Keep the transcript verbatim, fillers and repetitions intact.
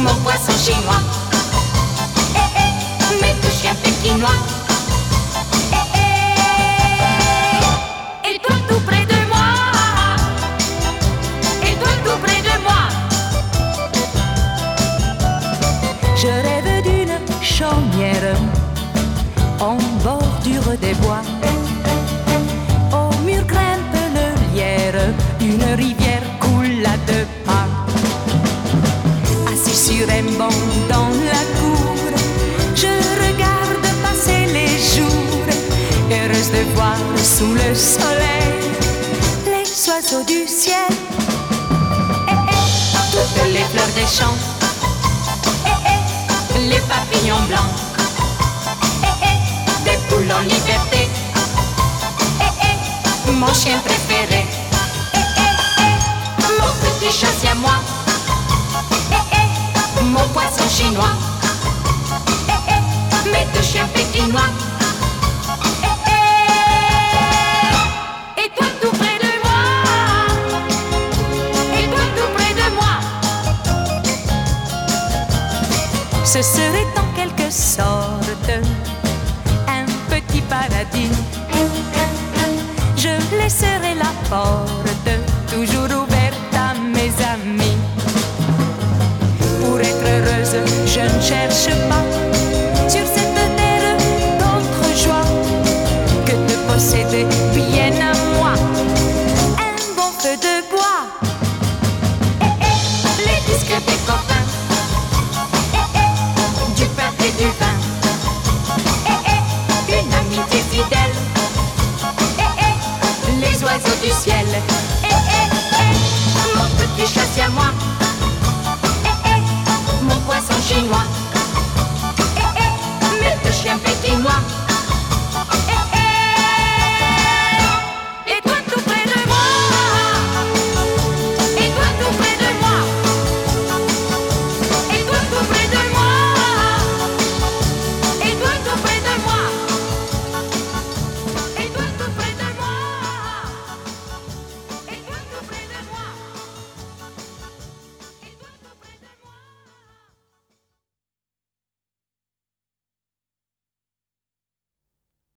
mon poisson chinois. Eh eh, mes deux chiens pékinois. Eh eh, et toi tout près de moi. Et toi tout près de moi. Je rêve d'une chaumière en bordure des bois. Au mur grimpe le lierre, une rivière coule à deux pas. Assis sur un banc dans la cour, je regarde passer les jours, heureuse de voir sous le soleil les oiseaux du ciel. Eh eh, toutes les fleurs des champs. Eh eh, les papillons blancs. Eh eh, des poules en liberté. Eh eh, mon chien préféré. Eh eh, eh, mon petit chat siamois. Eh eh, mon poisson chinois. Eh eh, mes deux chiens pékinois. Eh eh, et toi tout près de moi. Et toi tout près de moi. Ce serait en quelque sorte un petit paradis. Je laisserai la porte toujours ouverte à mes amis. Pour être heureuse, je ne cherche pas sur cette terre d'autres joies que de posséder bien à moi un bon feu de bois. Eh eh, les disques des copains. Eh eh, du pain et du vin. Eh eh, une amitié fidèle. Eh eh, les oiseaux du ciel.